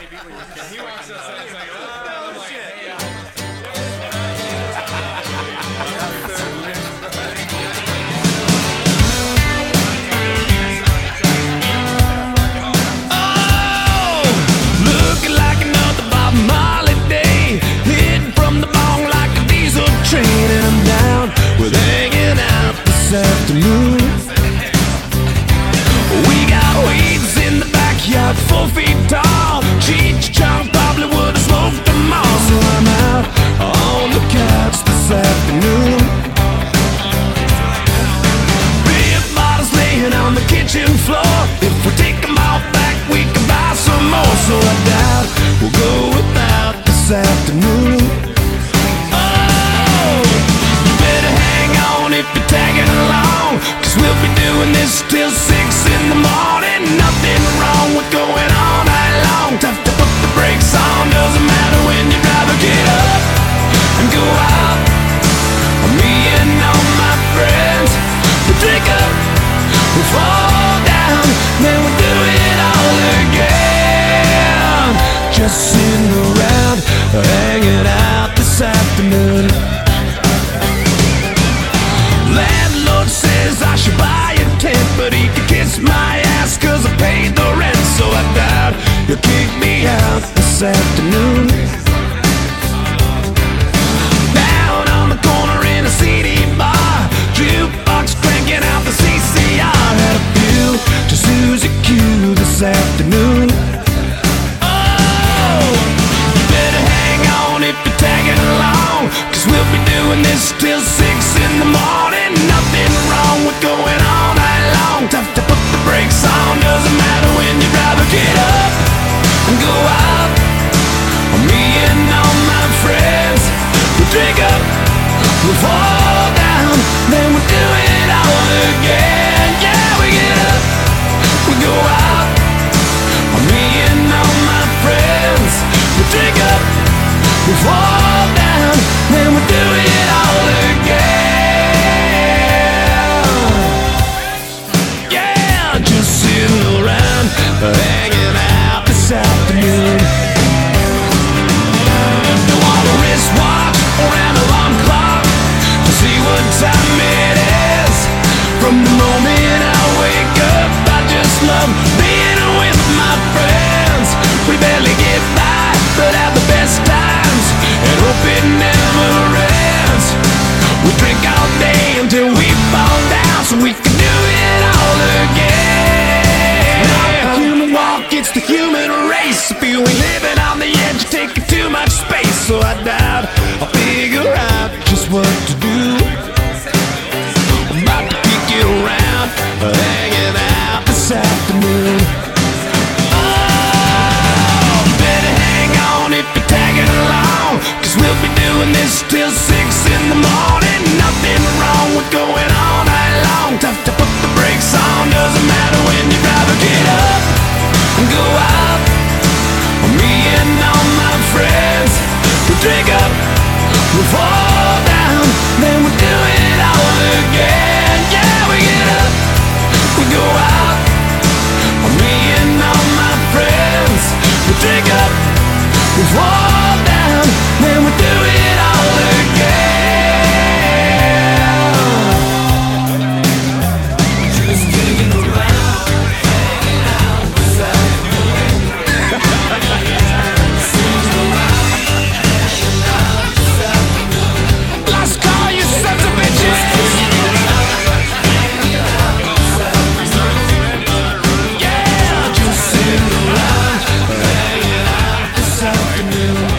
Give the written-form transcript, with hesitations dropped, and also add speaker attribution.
Speaker 1: He walks outside and he's like, oh, shit.
Speaker 2: Looking like another Bob Marley day, hitting from the bong like a diesel train, and I'm down with hanging out this afternoon. We got weeds in the backyard, 4 feet tall. Cheech Chong probably would have smoked them all, so I'm out on the couch this afternoon. Beer bottles laying on the kitchen floor. If we take them all back, we can buy some more. So I doubt we'll go without this afternoon. Oh, you better hang on if you're tagging along, 'cause we'll be doing this till 6 in the morning. Nothing wrong with going all night long. Tough to put the brakes on, doesn't matter when you rather get up and go out. Me and all my friends, we drink up, we fall down, then we do it all again. Just sitting around, hanging out this afternoon. Landlord says I should buy a tent, but he can kiss my ass 'cause I paid the rent. So I doubt he'll kick me out this afternoon. Down on the corner in a CD bar, jukebox cranking out the CCR. Had a few to Susie Q this afternoon. Oh, you better hang on if you're tagging along, 'cause we'll be doing this till 6 in the morning. Nothing wrong with going all night long. Tough to put the brakes on, doesn't matter when you rather get up and go out. Me and all my friends, we drink up, we fall down, then we do it all again. Yeah, we get up, we go out. Me and all my friends, we drink up, we fall down, then we do it all again. Yeah, just sitting around, hanging out this afternoon. Don't want a wristwatch or an alarm clock to see what time it is. From the moment I wake up, I just love being with my friends. We barely get by, but have the best times, and hope it never ends. We drink all day until we fall down, so we can do it all again. Not the human walk, it's the human race. If you ain't living on the edge, you're taking too much space. So I doubt I'll figure out just what to do. I'm about to kick it around, hanging out this afternoon. Oh, better hang on if you're tagging along, 'cause we'll be doing this till 6 in the morning. Nothing wrong with going all night long. Tough to put the brakes on, doesn't matter when you rather get up and go out. Me and all my friends, we drink up, we fall down, then we do it all again. Yeah, we get up, we go out. Me and all my friends, we drink up, we fall down, then we do it all again. Just digging around, hanging out this afternoon. Last call, you sons of bitches. Yeah, just sitting around, hanging out this afternoon.